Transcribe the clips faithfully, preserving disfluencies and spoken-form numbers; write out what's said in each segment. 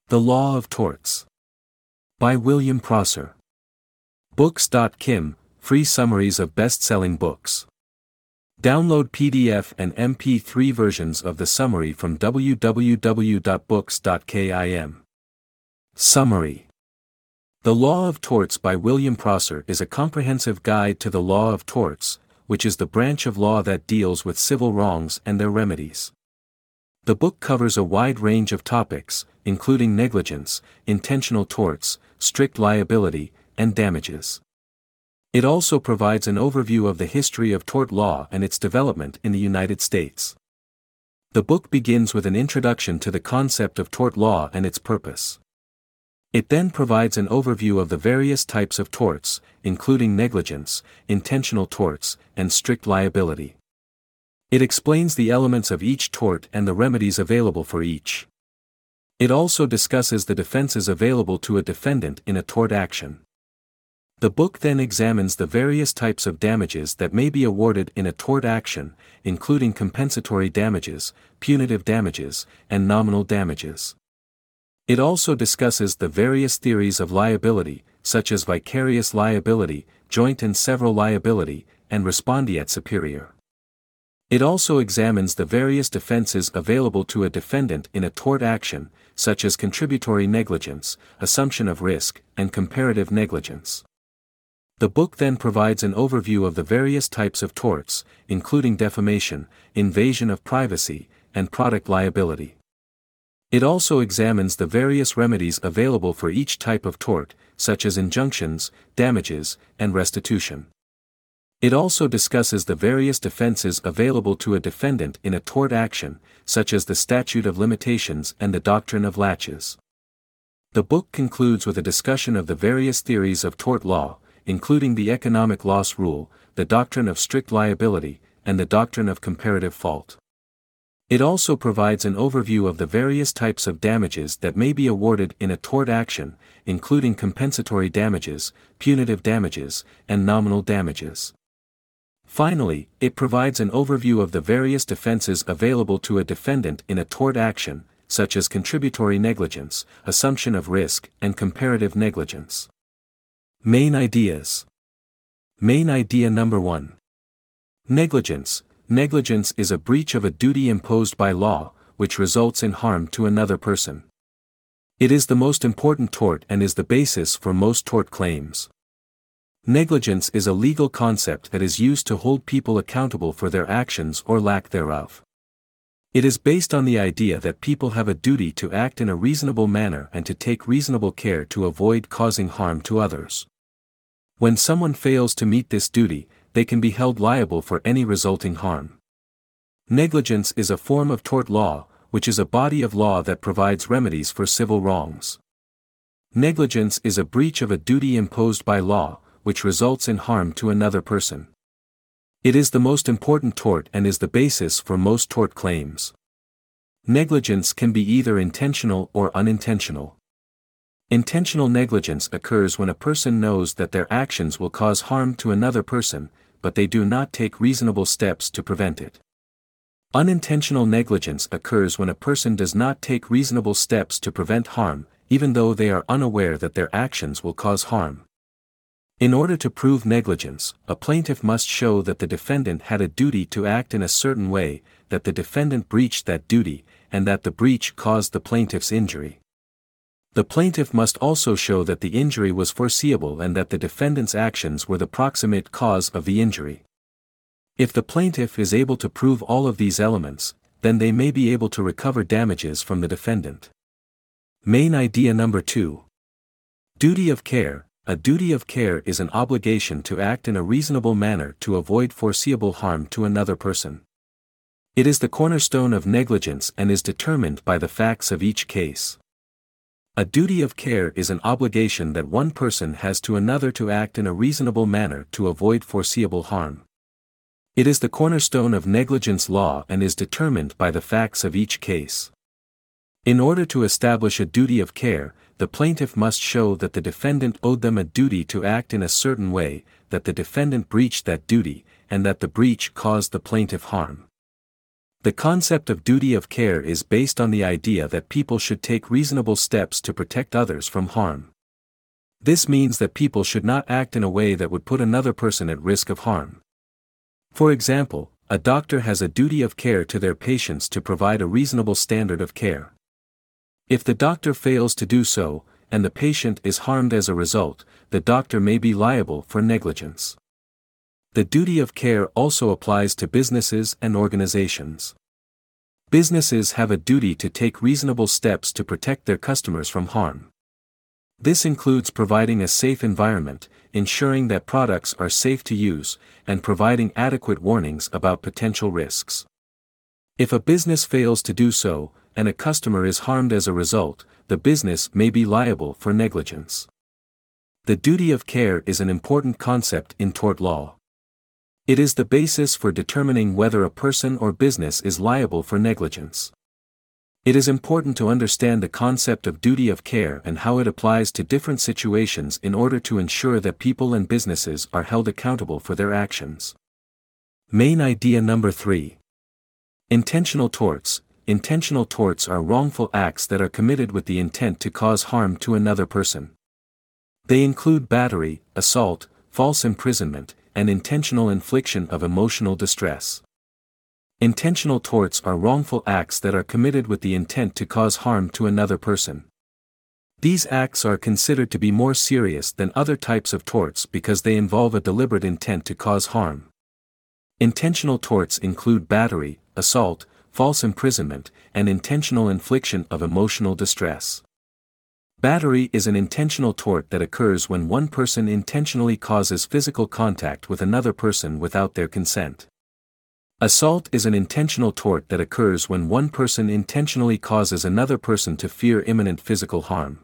The Law of Torts. By William Prosser. Books dot kim, free summaries of best-selling books. Download P D F and M P three versions of the summary from w w w dot books dot kim. Summary. The Law of Torts by William Prosser is a comprehensive guide to the law of torts, which is the branch of law that deals with civil wrongs and their remedies. The book covers a wide range of topics, including negligence, intentional torts, strict liability, and damages. It also provides an overview of the history of tort law and its development in the United States. The book begins with an introduction to the concept of tort law and its purpose. It then provides an overview of the various types of torts, including negligence, intentional torts, and strict liability. It explains the elements of each tort and the remedies available for each. It also discusses the defenses available to a defendant in a tort action. The book then examines the various types of damages that may be awarded in a tort action, including compensatory damages, punitive damages, and nominal damages. It also discusses the various theories of liability, such as vicarious liability, joint and several liability, and respondeat superior. It also examines the various defenses available to a defendant in a tort action, such as contributory negligence, assumption of risk, and comparative negligence. The book then provides an overview of the various types of torts, including defamation, invasion of privacy, and product liability. It also examines the various remedies available for each type of tort, such as injunctions, damages, and restitution. It also discusses the various defenses available to a defendant in a tort action, such as the statute of limitations and the doctrine of laches. The book concludes with a discussion of the various theories of tort law, including the economic loss rule, the doctrine of strict liability, and the doctrine of comparative fault. It also provides an overview of the various types of damages that may be awarded in a tort action, including compensatory damages, punitive damages, and nominal damages. Finally, it provides an overview of the various defenses available to a defendant in a tort action, such as contributory negligence, assumption of risk, and comparative negligence. Main ideas. Main idea number one. Negligence. Negligence is a breach of a duty imposed by law, which results in harm to another person. It is the most important tort and is the basis for most tort claims. Negligence is a legal concept that is used to hold people accountable for their actions or lack thereof. It is based on the idea that people have a duty to act in a reasonable manner and to take reasonable care to avoid causing harm to others. When someone fails to meet this duty, they can be held liable for any resulting harm. Negligence is a form of tort law, which is a body of law that provides remedies for civil wrongs. Negligence is a breach of a duty imposed by law, which results in harm to another person. It is the most important tort and is the basis for most tort claims. Negligence can be either intentional or unintentional. Intentional negligence occurs when a person knows that their actions will cause harm to another person, but they do not take reasonable steps to prevent it. Unintentional negligence occurs when a person does not take reasonable steps to prevent harm, even though they are unaware that their actions will cause harm. In order to prove negligence, a plaintiff must show that the defendant had a duty to act in a certain way, that the defendant breached that duty, and that the breach caused the plaintiff's injury. The plaintiff must also show that the injury was foreseeable and that the defendant's actions were the proximate cause of the injury. If the plaintiff is able to prove all of these elements, then they may be able to recover damages from the defendant. Main idea number two. Duty of care. A duty of care is an obligation to act in a reasonable manner to avoid foreseeable harm to another person. It is the cornerstone of negligence and is determined by the facts of each case. A duty of care is an obligation that one person has to another to act in a reasonable manner to avoid foreseeable harm. It is the cornerstone of negligence law and is determined by the facts of each case. In order to establish a duty of care, the plaintiff must show that the defendant owed them a duty to act in a certain way, that the defendant breached that duty, and that the breach caused the plaintiff harm. The concept of duty of care is based on the idea that people should take reasonable steps to protect others from harm. This means that people should not act in a way that would put another person at risk of harm. For example, a doctor has a duty of care to their patients to provide a reasonable standard of care. If the doctor fails to do so, and the patient is harmed as a result, the doctor may be liable for negligence. The duty of care also applies to businesses and organizations. Businesses have a duty to take reasonable steps to protect their customers from harm. This includes providing a safe environment, ensuring that products are safe to use, and providing adequate warnings about potential risks. If a business fails to do so, and a customer is harmed as a result, the business may be liable for negligence. The duty of care is an important concept in tort law. It is the basis for determining whether a person or business is liable for negligence. It is important to understand the concept of duty of care and how it applies to different situations in order to ensure that people and businesses are held accountable for their actions. Main idea number three. Intentional torts. Intentional torts are wrongful acts that are committed with the intent to cause harm to another person. They include battery, assault, false imprisonment, and intentional infliction of emotional distress. Intentional torts are wrongful acts that are committed with the intent to cause harm to another person. These acts are considered to be more serious than other types of torts because they involve a deliberate intent to cause harm. Intentional torts include battery, assault, false imprisonment, and intentional infliction of emotional distress. Battery is an intentional tort that occurs when one person intentionally causes physical contact with another person without their consent. Assault is an intentional tort that occurs when one person intentionally causes another person to fear imminent physical harm.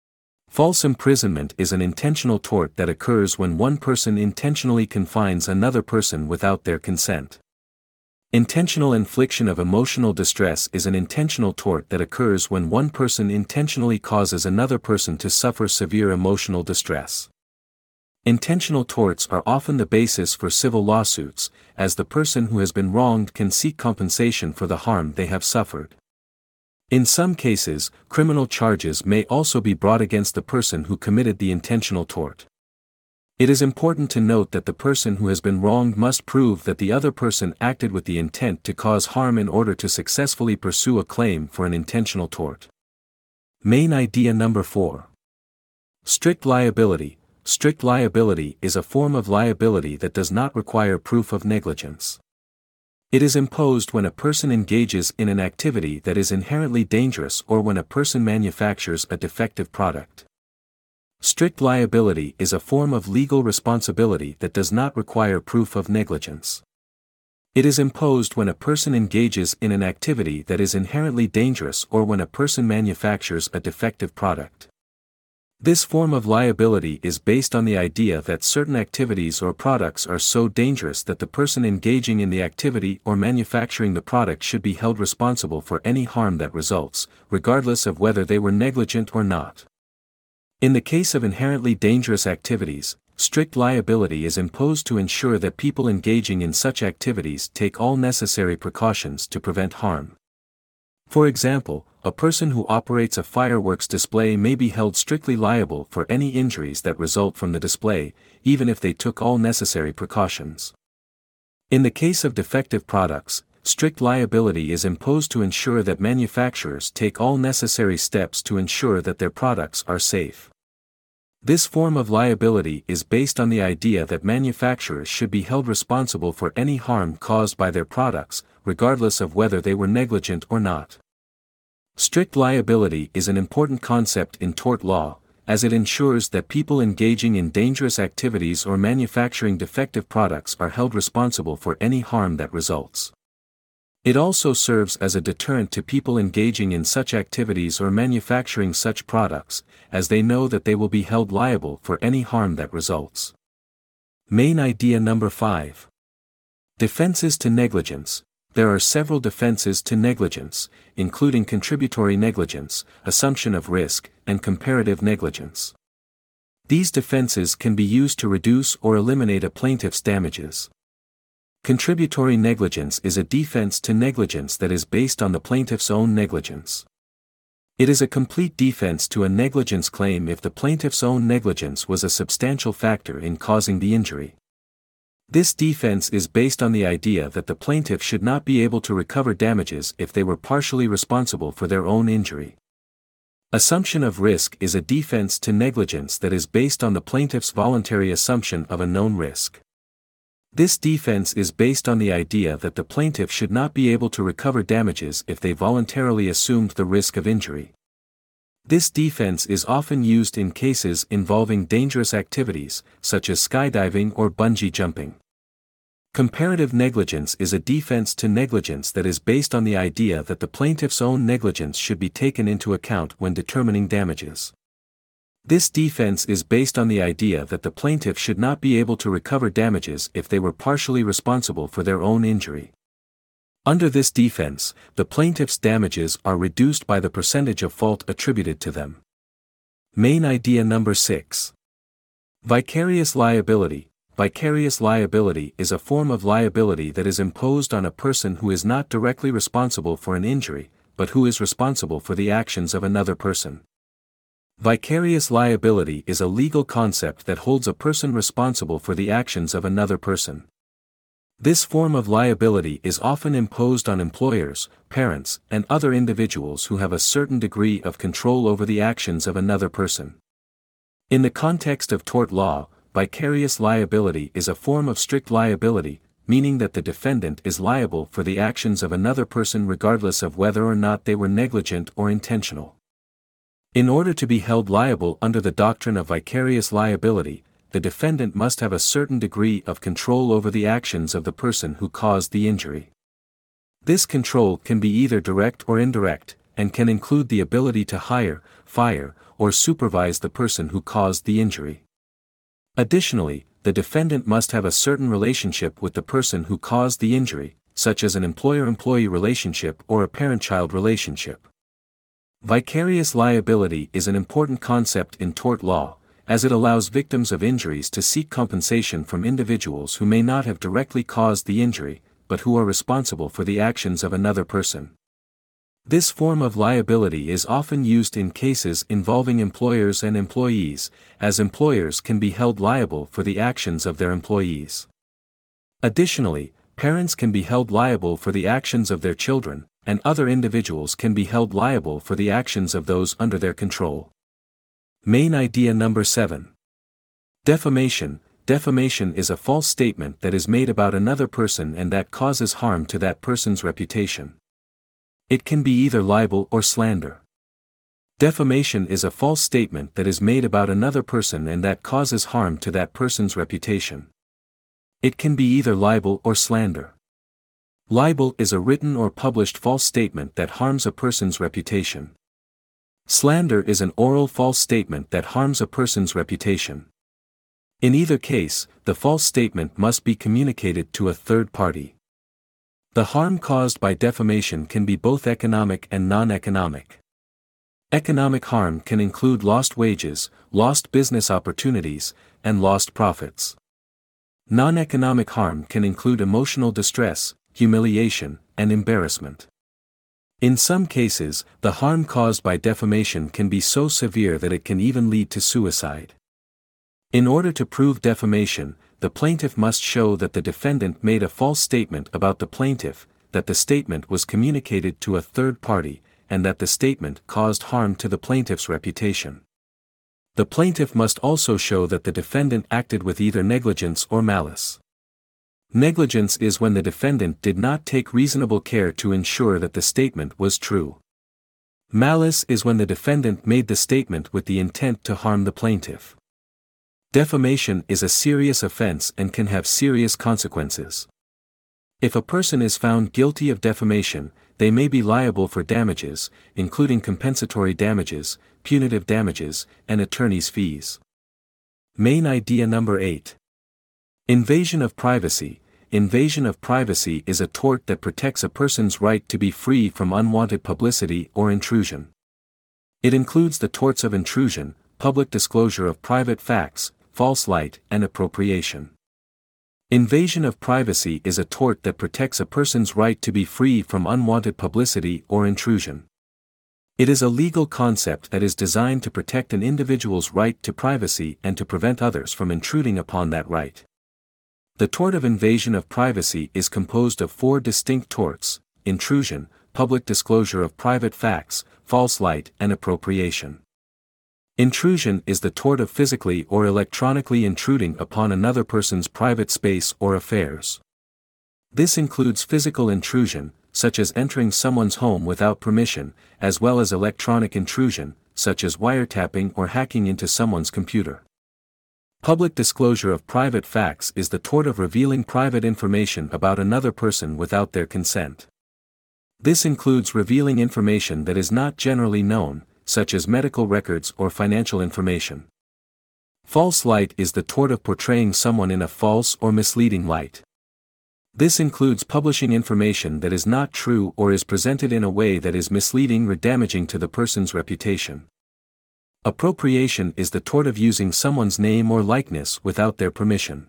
False imprisonment is an intentional tort that occurs when one person intentionally confines another person without their consent. Intentional infliction of emotional distress is an intentional tort that occurs when one person intentionally causes another person to suffer severe emotional distress. Intentional torts are often the basis for civil lawsuits, as the person who has been wronged can seek compensation for the harm they have suffered. In some cases, criminal charges may also be brought against the person who committed the intentional tort. It is important to note that the person who has been wronged must prove that the other person acted with the intent to cause harm in order to successfully pursue a claim for an intentional tort. Main idea number four. Strict liability. Strict liability is a form of liability that does not require proof of negligence. It is imposed when a person engages in an activity that is inherently dangerous or when a person manufactures a defective product. Strict liability is a form of legal responsibility that does not require proof of negligence. It is imposed when a person engages in an activity that is inherently dangerous or when a person manufactures a defective product. This form of liability is based on the idea that certain activities or products are so dangerous that the person engaging in the activity or manufacturing the product should be held responsible for any harm that results, regardless of whether they were negligent or not. In the case of inherently dangerous activities, strict liability is imposed to ensure that people engaging in such activities take all necessary precautions to prevent harm. For example, a person who operates a fireworks display may be held strictly liable for any injuries that result from the display, even if they took all necessary precautions. In the case of defective products, strict liability is imposed to ensure that manufacturers take all necessary steps to ensure that their products are safe. This form of liability is based on the idea that manufacturers should be held responsible for any harm caused by their products, regardless of whether they were negligent or not. Strict liability is an important concept in tort law, as it ensures that people engaging in dangerous activities or manufacturing defective products are held responsible for any harm that results. It also serves as a deterrent to people engaging in such activities or manufacturing such products, as they know that they will be held liable for any harm that results. Main idea number five. Defenses to negligence. There are several defenses to negligence, including contributory negligence, assumption of risk, and comparative negligence. These defenses can be used to reduce or eliminate a plaintiff's damages. Contributory negligence is a defense to negligence that is based on the plaintiff's own negligence. It is a complete defense to a negligence claim if the plaintiff's own negligence was a substantial factor in causing the injury. This defense is based on the idea that the plaintiff should not be able to recover damages if they were partially responsible for their own injury. Assumption of risk is a defense to negligence that is based on the plaintiff's voluntary assumption of a known risk. This defense is based on the idea that the plaintiff should not be able to recover damages if they voluntarily assumed the risk of injury. This defense is often used in cases involving dangerous activities, such as skydiving or bungee jumping. Comparative negligence is a defense to negligence that is based on the idea that the plaintiff's own negligence should be taken into account when determining damages. This defense is based on the idea that the plaintiff should not be able to recover damages if they were partially responsible for their own injury. Under this defense, the plaintiff's damages are reduced by the percentage of fault attributed to them. Main idea number six. Vicarious liability. Vicarious liability is a form of liability that is imposed on a person who is not directly responsible for an injury, but who is responsible for the actions of another person. Vicarious liability is a legal concept that holds a person responsible for the actions of another person. This form of liability is often imposed on employers, parents, and other individuals who have a certain degree of control over the actions of another person. In the context of tort law, vicarious liability is a form of strict liability, meaning that the defendant is liable for the actions of another person regardless of whether or not they were negligent or intentional. In order to be held liable under the doctrine of vicarious liability, the defendant must have a certain degree of control over the actions of the person who caused the injury. This control can be either direct or indirect, and can include the ability to hire, fire, or supervise the person who caused the injury. Additionally, the defendant must have a certain relationship with the person who caused the injury, such as an employer-employee relationship or a parent-child relationship. Vicarious liability is an important concept in tort law, as it allows victims of injuries to seek compensation from individuals who may not have directly caused the injury, but who are responsible for the actions of another person. This form of liability is often used in cases involving employers and employees, as employers can be held liable for the actions of their employees. Additionally, parents can be held liable for the actions of their children, and other individuals can be held liable for the actions of those under their control. Main idea number seven. Defamation. Defamation is a false statement that is made about another person and that causes harm to that person's reputation. It can be either libel or slander. Defamation is a false statement that is made about another person and that causes harm to that person's reputation. It can be either libel or slander. Libel is a written or published false statement that harms a person's reputation. Slander is an oral false statement that harms a person's reputation. In either case, the false statement must be communicated to a third party. The harm caused by defamation can be both economic and non-economic. Economic harm can include lost wages, lost business opportunities, and lost profits. Non-economic harm can include emotional distress, humiliation, and embarrassment. In some cases, the harm caused by defamation can be so severe that it can even lead to suicide. In order to prove defamation, the plaintiff must show that the defendant made a false statement about the plaintiff, that the statement was communicated to a third party, and that the statement caused harm to the plaintiff's reputation. The plaintiff must also show that the defendant acted with either negligence or malice. Negligence is when the defendant did not take reasonable care to ensure that the statement was true. Malice is when the defendant made the statement with the intent to harm the plaintiff. Defamation is a serious offense and can have serious consequences. If a person is found guilty of defamation, they may be liable for damages, including compensatory damages, punitive damages, and attorney's fees. Main idea number eight. Invasion of privacy. Invasion of privacy is a tort that protects a person's right to be free from unwanted publicity or intrusion. It includes the torts of intrusion, public disclosure of private facts, false light, and appropriation. Invasion of privacy is a tort that protects a person's right to be free from unwanted publicity or intrusion. It is a legal concept that is designed to protect an individual's right to privacy and to prevent others from intruding upon that right. The tort of invasion of privacy is composed of four distinct torts: intrusion, public disclosure of private facts, false light, and appropriation. Intrusion is the tort of physically or electronically intruding upon another person's private space or affairs. This includes physical intrusion, such as entering someone's home without permission, as well as electronic intrusion, such as wiretapping or hacking into someone's computer. Public disclosure of private facts is the tort of revealing private information about another person without their consent. This includes revealing information that is not generally known, such as medical records or financial information. False light is the tort of portraying someone in a false or misleading light. This includes publishing information that is not true or is presented in a way that is misleading or damaging to the person's reputation. Appropriation is the tort of using someone's name or likeness without their permission.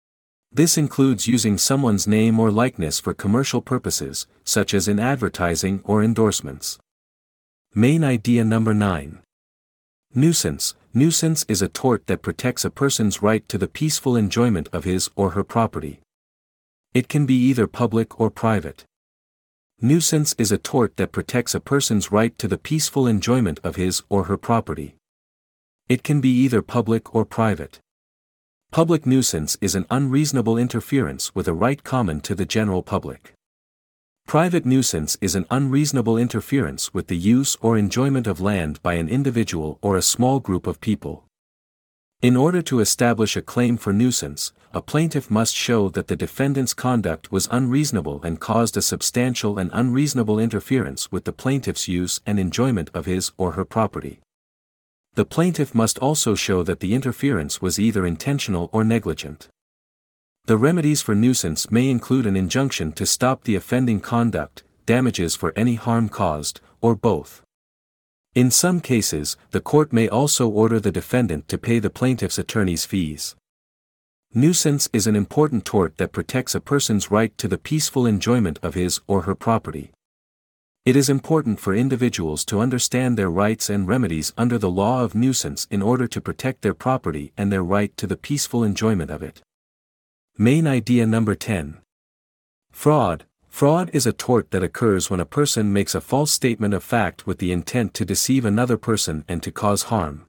This includes using someone's name or likeness for commercial purposes, such as in advertising or endorsements. Main idea number nine. Nuisance. Nuisance is a tort that protects a person's right to the peaceful enjoyment of his or her property. It can be either public or private. Nuisance is a tort that protects a person's right to the peaceful enjoyment of his or her property. It can be either public or private. Public nuisance is an unreasonable interference with a right common to the general public. Private nuisance is an unreasonable interference with the use or enjoyment of land by an individual or a small group of people. In order to establish a claim for nuisance, a plaintiff must show that the defendant's conduct was unreasonable and caused a substantial and unreasonable interference with the plaintiff's use and enjoyment of his or her property. The plaintiff must also show that the interference was either intentional or negligent. The remedies for nuisance may include an injunction to stop the offending conduct, damages for any harm caused, or both. In some cases, the court may also order the defendant to pay the plaintiff's attorney's fees. Nuisance is an important tort that protects a person's right to the peaceful enjoyment of his or her property. It is important for individuals to understand their rights and remedies under the law of nuisance in order to protect their property and their right to the peaceful enjoyment of it. Main idea number ten. Fraud. Fraud is a tort that occurs when a person makes a false statement of fact with the intent to deceive another person and to cause harm.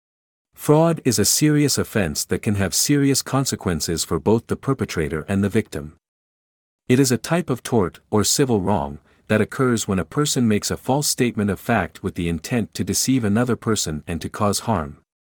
Fraud is a serious offense that can have serious consequences for both the perpetrator and the victim. It is a type of tort, or civil wrong, that occurs when a person makes a false statement of fact with the intent to deceive another person and to cause harm.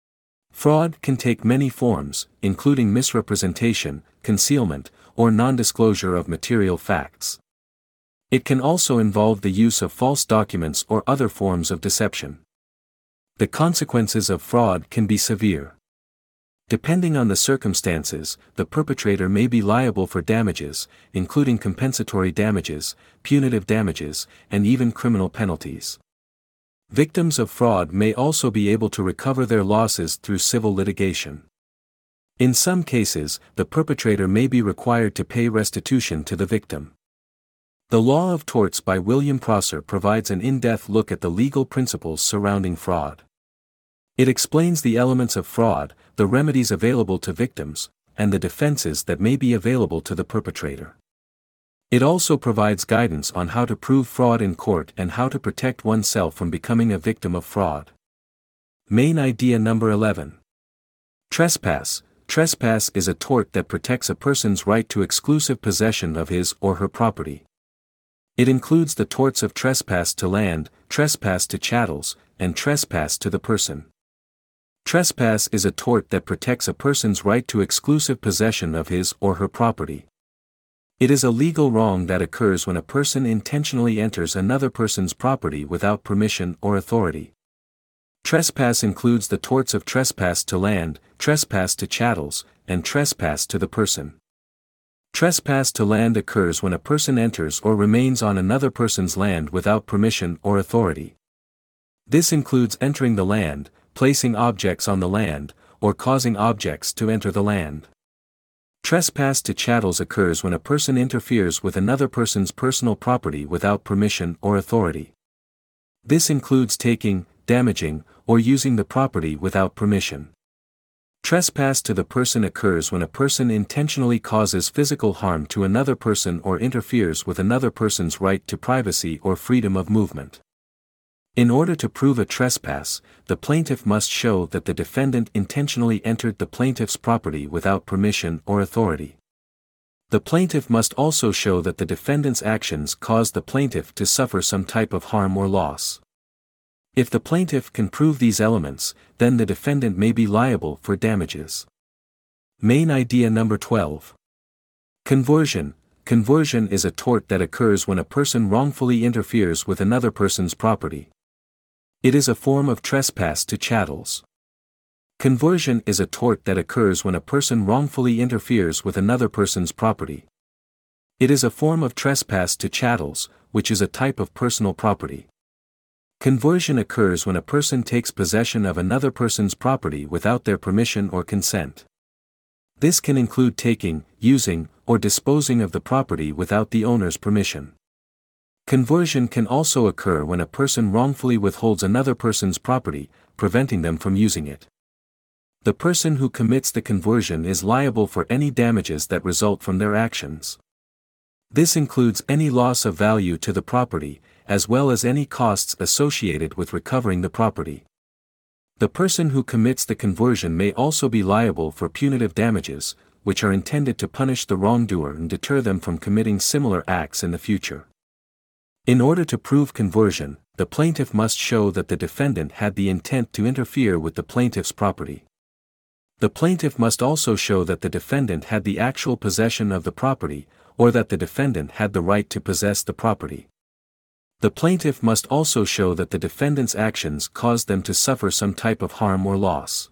Fraud can take many forms, including misrepresentation, concealment, or non-disclosure of material facts. It can also involve the use of false documents or other forms of deception. The consequences of fraud can be severe. Depending on the circumstances, the perpetrator may be liable for damages, including compensatory damages, punitive damages, and even criminal penalties. Victims of fraud may also be able to recover their losses through civil litigation. In some cases, the perpetrator may be required to pay restitution to the victim. The Law of Torts by William Prosser provides an in-depth look at the legal principles surrounding fraud. It explains the elements of fraud, the remedies available to victims, and the defenses that may be available to the perpetrator. It also provides guidance on how to prove fraud in court and how to protect oneself from becoming a victim of fraud. Main idea number eleven. Trespass. Trespass is a tort that protects a person's right to exclusive possession of his or her property. It includes the torts of trespass to land, trespass to chattels, and trespass to the person. Trespass is a tort that protects a person's right to exclusive possession of his or her property. It is a legal wrong that occurs when a person intentionally enters another person's property without permission or authority. Trespass includes the torts of trespass to land, trespass to chattels, and trespass to the person. Trespass to land occurs when a person enters or remains on another person's land without permission or authority. This includes entering the land, placing objects on the land, or causing objects to enter the land. Trespass to chattels occurs when a person interferes with another person's personal property without permission or authority. This includes taking, damaging, or using the property without permission. Trespass to the person occurs when a person intentionally causes physical harm to another person or interferes with another person's right to privacy or freedom of movement. In order to prove a trespass, the plaintiff must show that the defendant intentionally entered the plaintiff's property without permission or authority. The plaintiff must also show that the defendant's actions caused the plaintiff to suffer some type of harm or loss. If the plaintiff can prove these elements, then the defendant may be liable for damages. Main idea number twelve. Conversion. Conversion is a tort that occurs when a person wrongfully interferes with another person's property. It is a form of trespass to chattels. Conversion is a tort that occurs when a person wrongfully interferes with another person's property. It is a form of trespass to chattels, which is a type of personal property. Conversion occurs when a person takes possession of another person's property without their permission or consent. This can include taking, using, or disposing of the property without the owner's permission. Conversion can also occur when a person wrongfully withholds another person's property, preventing them from using it. The person who commits the conversion is liable for any damages that result from their actions. This includes any loss of value to the property, as well as any costs associated with recovering the property. The person who commits the conversion may also be liable for punitive damages, which are intended to punish the wrongdoer and deter them from committing similar acts in the future. In order to prove conversion, the plaintiff must show that the defendant had the intent to interfere with the plaintiff's property. The plaintiff must also show that the defendant had the actual possession of the property, or that the defendant had the right to possess the property. The plaintiff must also show that the defendant's actions caused them to suffer some type of harm or loss.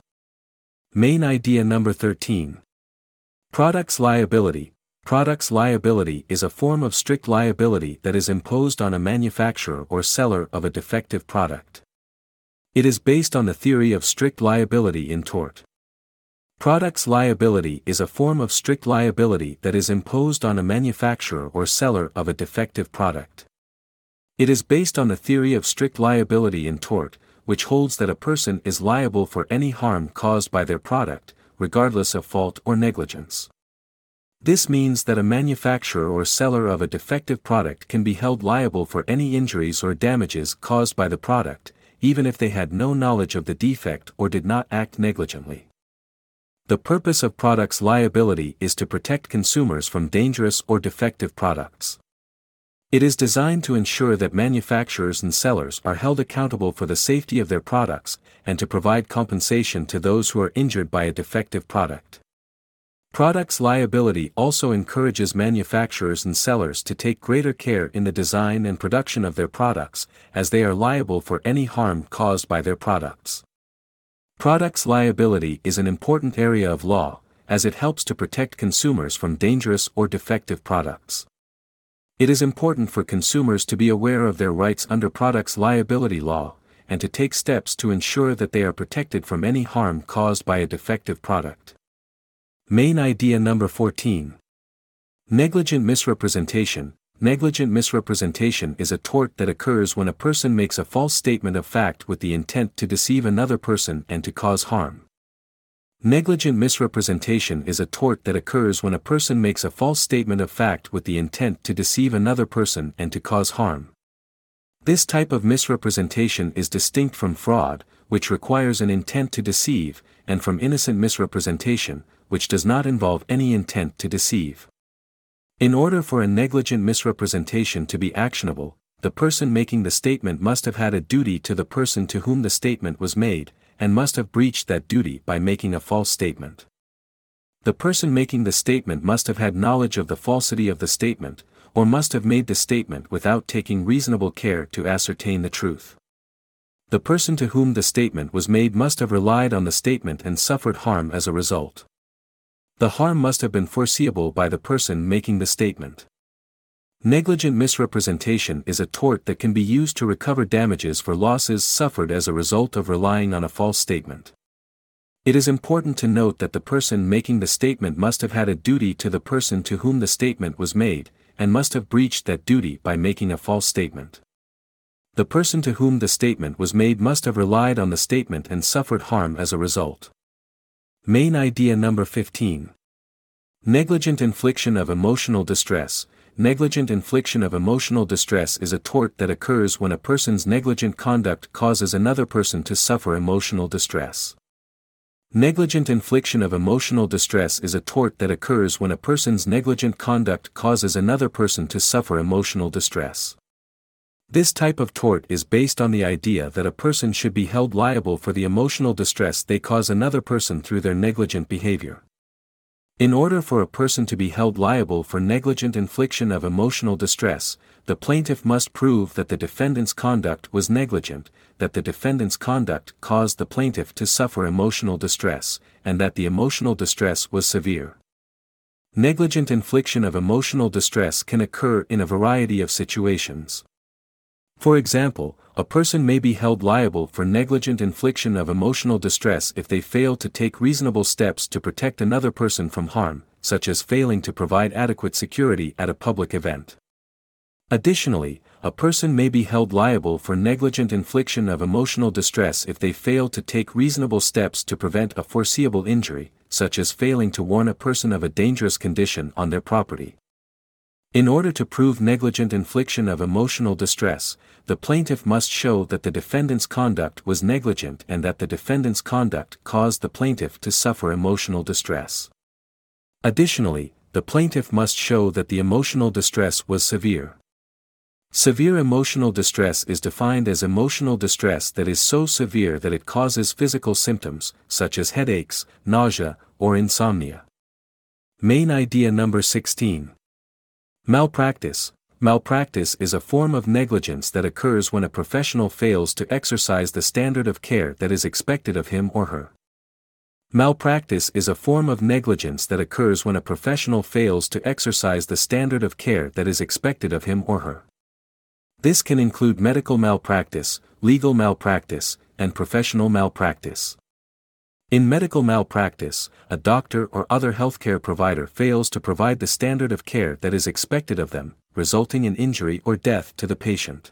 Main idea number thirteen. Products liability. Products liability is a form of strict liability that is imposed on a manufacturer or seller of a defective product. It is based on the theory of strict liability in tort. Products liability is a form of strict liability that is imposed on a manufacturer or seller of a defective product. It is based on the theory of strict liability in tort, which holds that a person is liable for any harm caused by their product, regardless of fault or negligence. This means that a manufacturer or seller of a defective product can be held liable for any injuries or damages caused by the product, even if they had no knowledge of the defect or did not act negligently. The purpose of products liability is to protect consumers from dangerous or defective products. It is designed to ensure that manufacturers and sellers are held accountable for the safety of their products, and to provide compensation to those who are injured by a defective product. Products liability also encourages manufacturers and sellers to take greater care in the design and production of their products, as they are liable for any harm caused by their products. Products liability is an important area of law, as it helps to protect consumers from dangerous or defective products. It is important for consumers to be aware of their rights under products liability law, and to take steps to ensure that they are protected from any harm caused by a defective product. Main idea number fourteen. Negligent misrepresentation. Negligent misrepresentation is a tort that occurs when a person makes a false statement of fact with the intent to deceive another person and to cause harm. Negligent misrepresentation is a tort that occurs when a person makes a false statement of fact with the intent to deceive another person and to cause harm. This type of misrepresentation is distinct from fraud, which requires an intent to deceive, and from innocent misrepresentation, which does not involve any intent to deceive. In order for a negligent misrepresentation to be actionable, the person making the statement must have had a duty to the person to whom the statement was made, and must have breached that duty by making a false statement. The person making the statement must have had knowledge of the falsity of the statement, or must have made the statement without taking reasonable care to ascertain the truth. The person to whom the statement was made must have relied on the statement and suffered harm as a result. The harm must have been foreseeable by the person making the statement. Negligent misrepresentation is a tort that can be used to recover damages for losses suffered as a result of relying on a false statement. It is important to note that the person making the statement must have had a duty to the person to whom the statement was made, and must have breached that duty by making a false statement. The person to whom the statement was made must have relied on the statement and suffered harm as a result. Main idea number fifteen. Negligent infliction of emotional distress. Negligent infliction of emotional distress is a tort that occurs when a person's negligent conduct causes another person to suffer emotional distress. Negligent infliction of emotional distress is a tort that occurs when a person's negligent conduct causes another person to suffer emotional distress. This type of tort is based on the idea that a person should be held liable for the emotional distress they cause another person through their negligent behavior. In order for a person to be held liable for negligent infliction of emotional distress, the plaintiff must prove that the defendant's conduct was negligent, that the defendant's conduct caused the plaintiff to suffer emotional distress, and that the emotional distress was severe. Negligent infliction of emotional distress can occur in a variety of situations. For example, a person may be held liable for negligent infliction of emotional distress if they fail to take reasonable steps to protect another person from harm, such as failing to provide adequate security at a public event. Additionally, a person may be held liable for negligent infliction of emotional distress if they fail to take reasonable steps to prevent a foreseeable injury, such as failing to warn a person of a dangerous condition on their property. In order to prove negligent infliction of emotional distress, the plaintiff must show that the defendant's conduct was negligent and that the defendant's conduct caused the plaintiff to suffer emotional distress. Additionally, the plaintiff must show that the emotional distress was severe. Severe emotional distress is defined as emotional distress that is so severe that it causes physical symptoms, such as headaches, nausea, or insomnia. Main idea number sixteen. Malpractice. Malpractice is a form of negligence that occurs when a professional fails to exercise the standard of care that is expected of him or her. Malpractice is a form of negligence that occurs when a professional fails to exercise the standard of care that is expected of him or her. This can include medical malpractice, legal malpractice, and professional malpractice. In medical malpractice, a doctor or other healthcare provider fails to provide the standard of care that is expected of them, resulting in injury or death to the patient.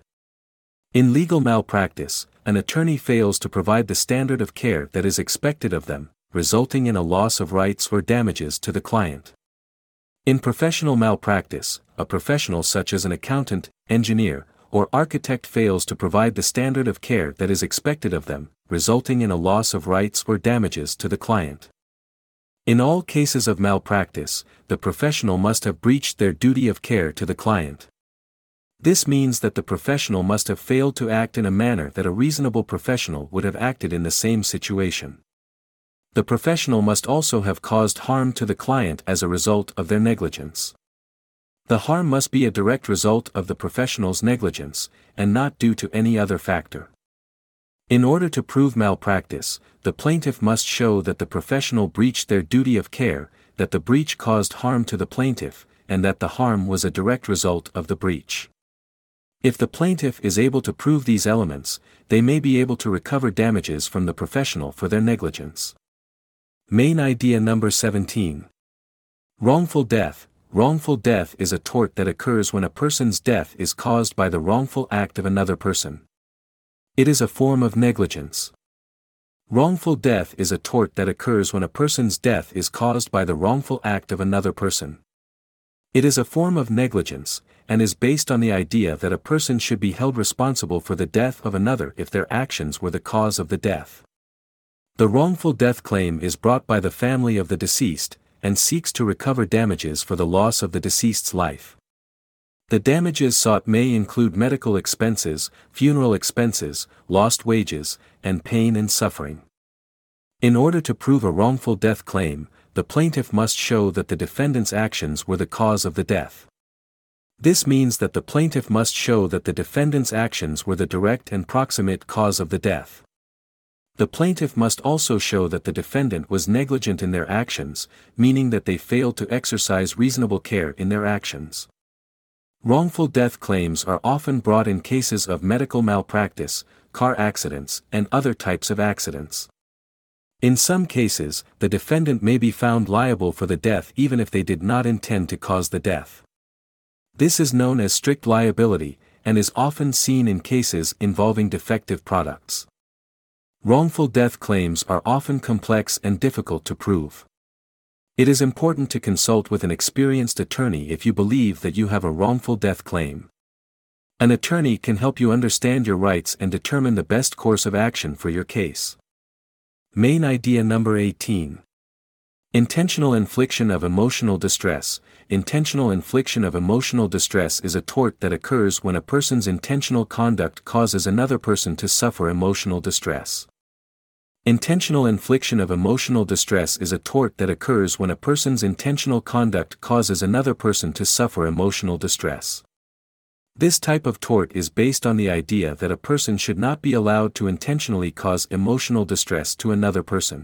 In legal malpractice, an attorney fails to provide the standard of care that is expected of them, resulting in a loss of rights or damages to the client. In professional malpractice, a professional such as an accountant, engineer, or architect fails to provide the standard of care that is expected of them, resulting in a loss of rights or damages to the client. In all cases of malpractice, the professional must have breached their duty of care to the client. This means that the professional must have failed to act in a manner that a reasonable professional would have acted in the same situation. The professional must also have caused harm to the client as a result of their negligence. The harm must be a direct result of the professional's negligence, and not due to any other factor. In order to prove malpractice, the plaintiff must show that the professional breached their duty of care, that the breach caused harm to the plaintiff, and that the harm was a direct result of the breach. If the plaintiff is able to prove these elements, they may be able to recover damages from the professional for their negligence. Main idea number seventeen. Wrongful death. Wrongful death is a tort that occurs when a person's death is caused by the wrongful act of another person. It is a form of negligence. Wrongful death is a tort that occurs when a person's death is caused by the wrongful act of another person. It is a form of negligence, and is based on the idea that a person should be held responsible for the death of another if their actions were the cause of the death. The wrongful death claim is brought by the family of the deceased, and seeks to recover damages for the loss of the deceased's life. The damages sought may include medical expenses, funeral expenses, lost wages, and pain and suffering. In order to prove a wrongful death claim, the plaintiff must show that the defendant's actions were the cause of the death. This means that the plaintiff must show that the defendant's actions were the direct and proximate cause of the death. The plaintiff must also show that the defendant was negligent in their actions, meaning that they failed to exercise reasonable care in their actions. Wrongful death claims are often brought in cases of medical malpractice, car accidents, and other types of accidents. In some cases, the defendant may be found liable for the death even if they did not intend to cause the death. This is known as strict liability, and is often seen in cases involving defective products. Wrongful death claims are often complex and difficult to prove. It is important to consult with an experienced attorney if you believe that you have a wrongful death claim. An attorney can help you understand your rights and determine the best course of action for your case. Main idea number eighteen. Intentional infliction of emotional distress. Intentional infliction of emotional distress is a tort that occurs when a person's intentional conduct causes another person to suffer emotional distress. Intentional infliction of emotional distress is a tort that occurs when a person's intentional conduct causes another person to suffer emotional distress. This type of tort is based on the idea that a person should not be allowed to intentionally cause emotional distress to another person.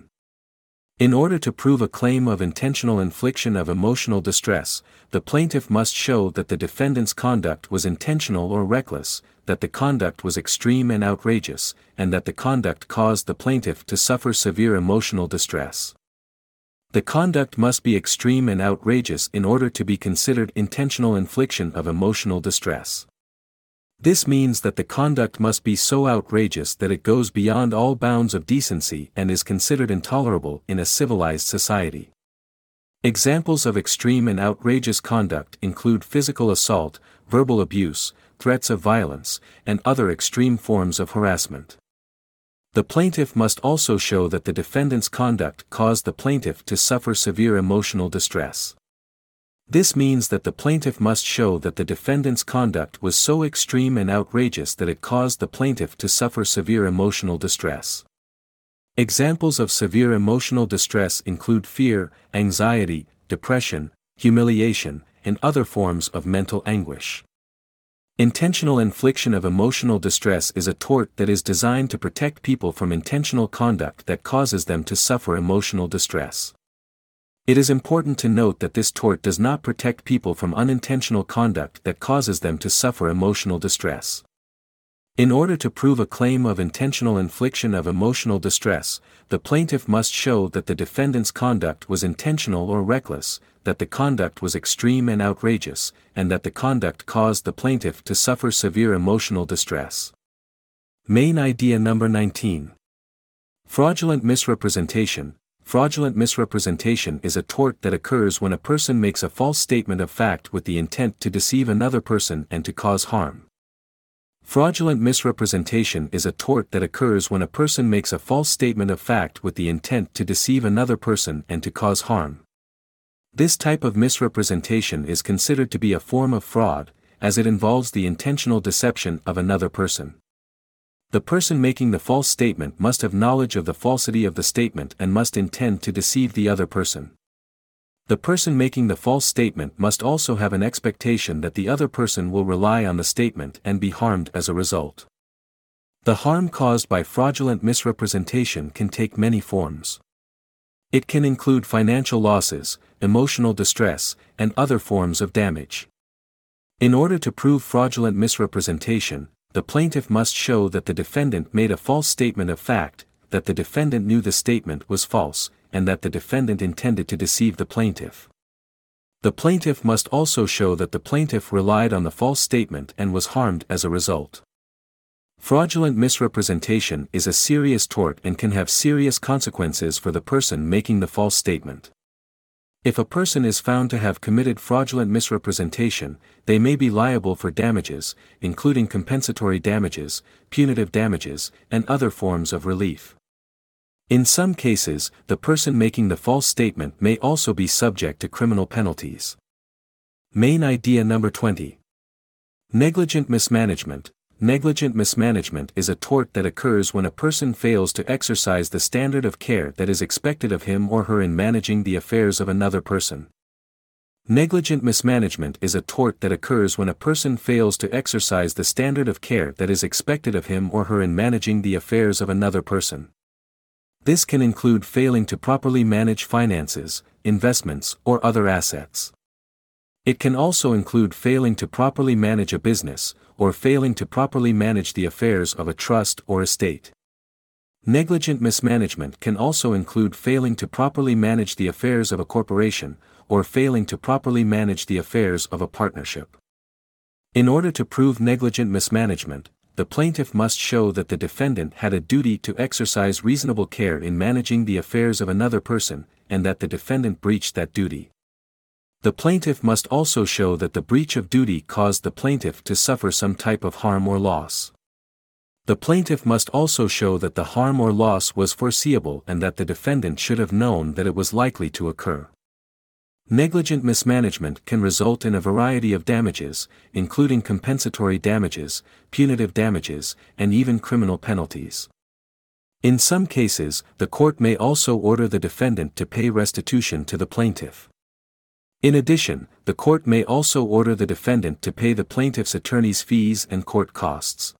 In order to prove a claim of intentional infliction of emotional distress, the plaintiff must show that the defendant's conduct was intentional or reckless, that the conduct was extreme and outrageous, and that the conduct caused the plaintiff to suffer severe emotional distress. The conduct must be extreme and outrageous in order to be considered intentional infliction of emotional distress. This means that the conduct must be so outrageous that it goes beyond all bounds of decency and is considered intolerable in a civilized society. Examples of extreme and outrageous conduct include physical assault, verbal abuse, threats of violence, and other extreme forms of harassment. The plaintiff must also show that the defendant's conduct caused the plaintiff to suffer severe emotional distress. This means that the plaintiff must show that the defendant's conduct was so extreme and outrageous that it caused the plaintiff to suffer severe emotional distress. Examples of severe emotional distress include fear, anxiety, depression, humiliation, and other forms of mental anguish. Intentional infliction of emotional distress is a tort that is designed to protect people from intentional conduct that causes them to suffer emotional distress. It is important to note that this tort does not protect people from unintentional conduct that causes them to suffer emotional distress. In order to prove a claim of intentional infliction of emotional distress, the plaintiff must show that the defendant's conduct was intentional or reckless, that the conduct was extreme and outrageous, and that the conduct caused the plaintiff to suffer severe emotional distress. Main idea number nineteen. Fraudulent misrepresentation. Fraudulent misrepresentation is a tort that occurs when a person makes a false statement of fact with the intent to deceive another person and to cause harm. Fraudulent misrepresentation is a tort that occurs when a person makes a false statement of fact with the intent to deceive another person and to cause harm. This type of misrepresentation is considered to be a form of fraud, as it involves the intentional deception of another person. The person making the false statement must have knowledge of the falsity of the statement and must intend to deceive the other person. The person making the false statement must also have an expectation that the other person will rely on the statement and be harmed as a result. The harm caused by fraudulent misrepresentation can take many forms. It can include financial losses, emotional distress, and other forms of damage. In order to prove fraudulent misrepresentation, the plaintiff must show that the defendant made a false statement of fact, that the defendant knew the statement was false, and that the defendant intended to deceive the plaintiff. The plaintiff must also show that the plaintiff relied on the false statement and was harmed as a result. Fraudulent misrepresentation is a serious tort and can have serious consequences for the person making the false statement. If a person is found to have committed fraudulent misrepresentation, they may be liable for damages, including compensatory damages, punitive damages, and other forms of relief. In some cases, the person making the false statement may also be subject to criminal penalties. Main idea number twenty. Negligent mismanagement. Negligent mismanagement is a tort that occurs when a person fails to exercise the standard of care that is expected of him or her in managing the affairs of another person. Negligent mismanagement is a tort that occurs when a person fails to exercise the standard of care that is expected of him or her in managing the affairs of another person. This can include failing to properly manage finances, investments, or other assets. It can also include failing to properly manage a business, or failing to properly manage the affairs of a trust or estate. Negligent mismanagement can also include failing to properly manage the affairs of a corporation, or failing to properly manage the affairs of a partnership. In order to prove negligent mismanagement, the plaintiff must show that the defendant had a duty to exercise reasonable care in managing the affairs of another person, and that the defendant breached that duty. The plaintiff must also show that the breach of duty caused the plaintiff to suffer some type of harm or loss. The plaintiff must also show that the harm or loss was foreseeable and that the defendant should have known that it was likely to occur. Negligent mismanagement can result in a variety of damages, including compensatory damages, punitive damages, and even criminal penalties. In some cases, the court may also order the defendant to pay restitution to the plaintiff. In addition, the court may also order the defendant to pay the plaintiff's attorney's fees and court costs.